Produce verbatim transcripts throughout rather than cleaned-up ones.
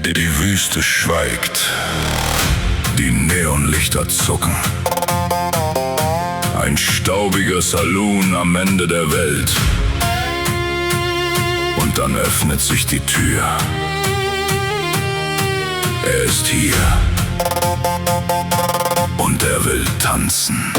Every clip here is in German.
Die Wüste schweigt, die Neonlichter zucken. Ein staubiger Saloon am Ende der Welt. Und dann öffnet sich die Tür. Er ist hier. Und er will tanzen.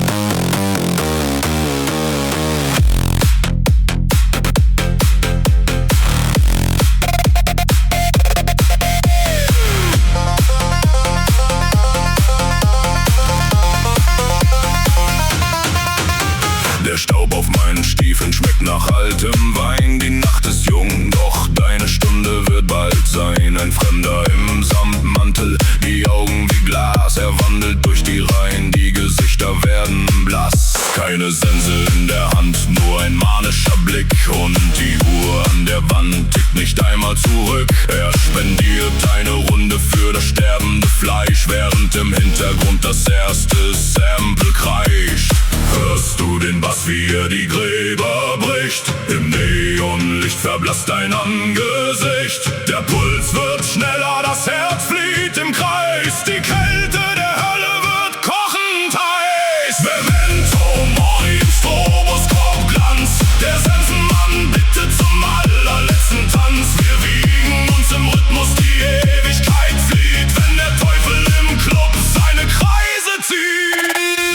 Der Staub auf meinen Stiefeln schmeckt nach altem Wein. Die Nacht ist jung, doch deine Stunde wird bald sein. Ein Fremder im Samtmantel, die Augen wie Glas. Er wandelt durch die Reihen, die Gesichter werden blass. Keine Sense in der Hand, nur ein manischer Blick. Und die Uhr an der Wand tickt nicht einmal zurück. Er spendiert eine Runde für das sterbende Fleisch, während im Hintergrund das erste Sample kreischt. Hörst du den Bass, wie er die Gräber bricht? Im Neonlicht verblasst dein Angesicht. Der Puls wird schneller, das Herz flieht im Kreis. Die Kälte der Hölle wird kochend heiß. Memento Mori im Stroboskopglanz. Der Sensenmann bittet zum allerletzten Tanz. Wir wiegen uns im Rhythmus, die Ewigkeit flieht, wenn der Teufel im Club seine Kreise zieht.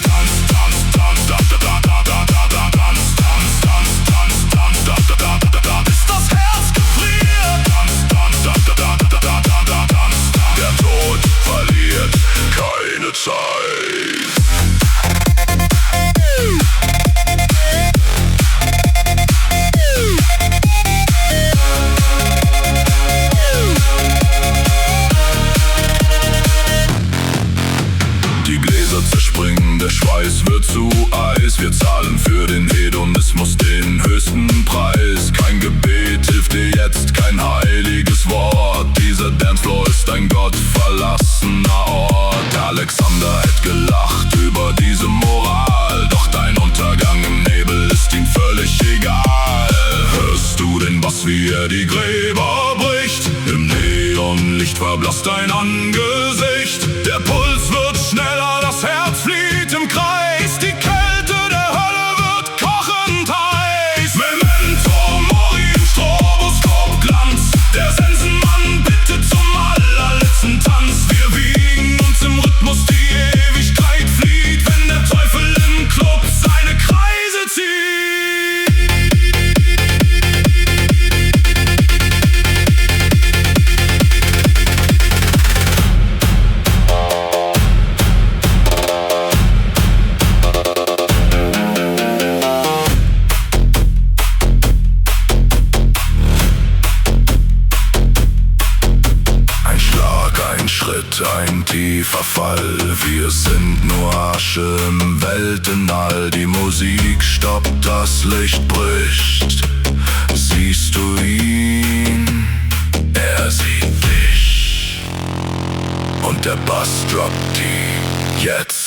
Der Schweiß wird zu Eis, wir zahlen für den Hedonismus den höchsten Preis. Kein Gebet hilft dir jetzt, kein heiliges Wort. Dieser Dancefloor ist ein gottverlassener Ort. Alexander hätte gelacht über diese Moral, doch dein Untergang im Nebel ist ihm völlig egal. Hörst du den Bass, wie er die Gräber bricht? Im Neonlicht verblasst dein Angesicht. Der Puls wird schneller, das Herz flieht im Kreis. Die Kälte der Hölle wird kochend heiß. Memento Mori im Stroboskopglanz. Der Sensenmann bittet zum allerletzten Tanz. Wir wiegen uns im Rhythmus, die Ewigkeit flieht, wenn der Teufel im Club seine Kreise zieht. Ein tiefer Fall, wir sind nur Asche im Weltenall. Die Musik stoppt, das Licht bricht. Siehst du ihn? Er sieht dich. Und der Bass droppt die jetzt.